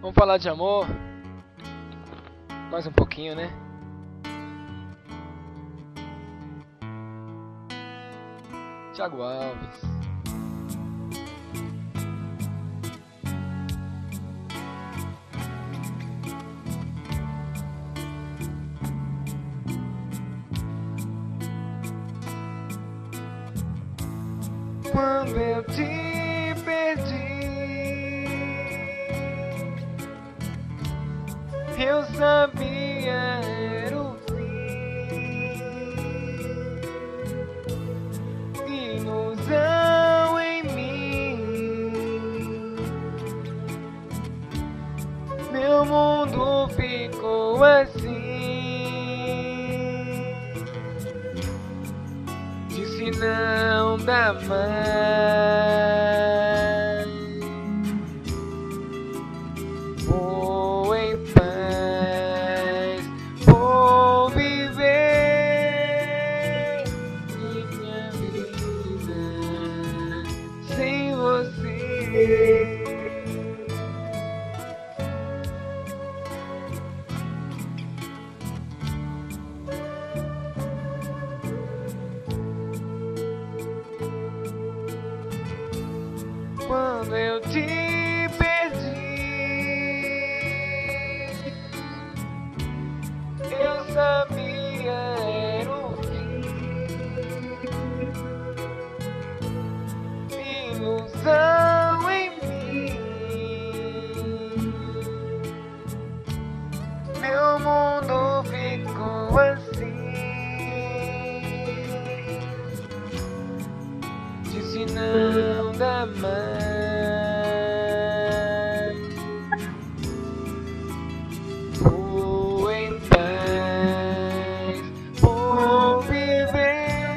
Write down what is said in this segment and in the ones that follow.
Vamos falar de amor? Mais um pouquinho, né? Thiago Alves. Quando eu te perdi, eu sabia era o fim. Ilusão em mim, meu mundo ficou assim. Disse não dá mais, vou em paz, vou viver minha vida sem você. Quando eu te perdi, eu sabia era o fim. Ilusão em mim, meu mundo ficou assim. Disse não dá mais, vou em paz, vou viver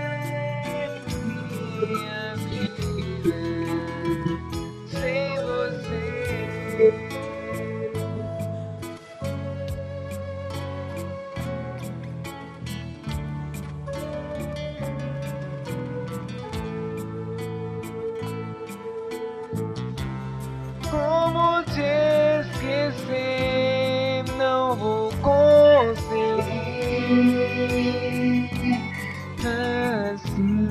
minha vida sem você. Como te esquecer, não vou conseguir assim.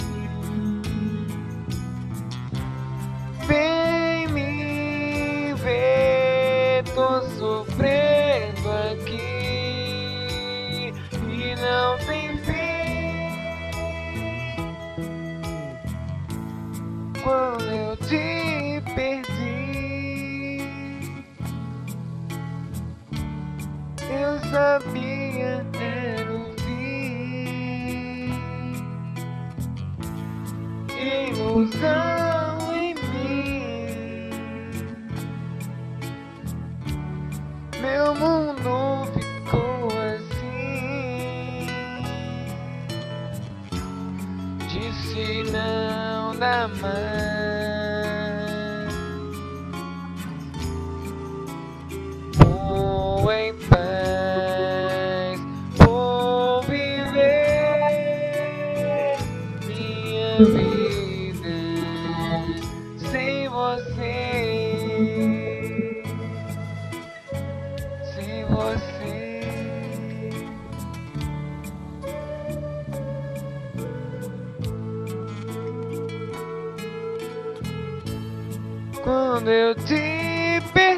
Vem me ver, tô sofrendo aqui e não tem fim. Quando eu te perdi, eu sabia era o fim. Ilusão em mim, meu mundo ficou assim. Disse não dá mais, vou em paz, vou viver minha vida sem você, sem você. Quando eu te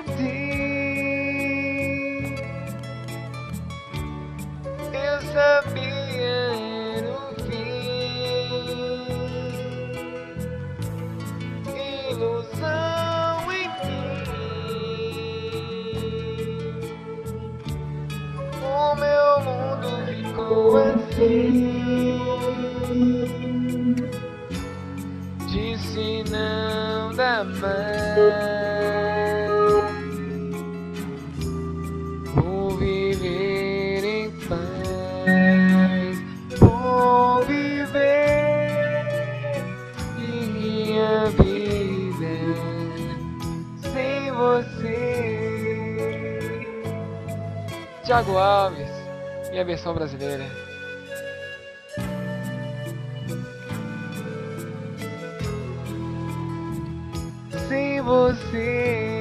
perdi, eu sabia era o fim. Ilusão em mim, o meu mundo ficou assim. Disse não dá mais, vou viver em paz, vou viver minha vida sem você. Thiago Alves, minha versão brasileira. Sem você.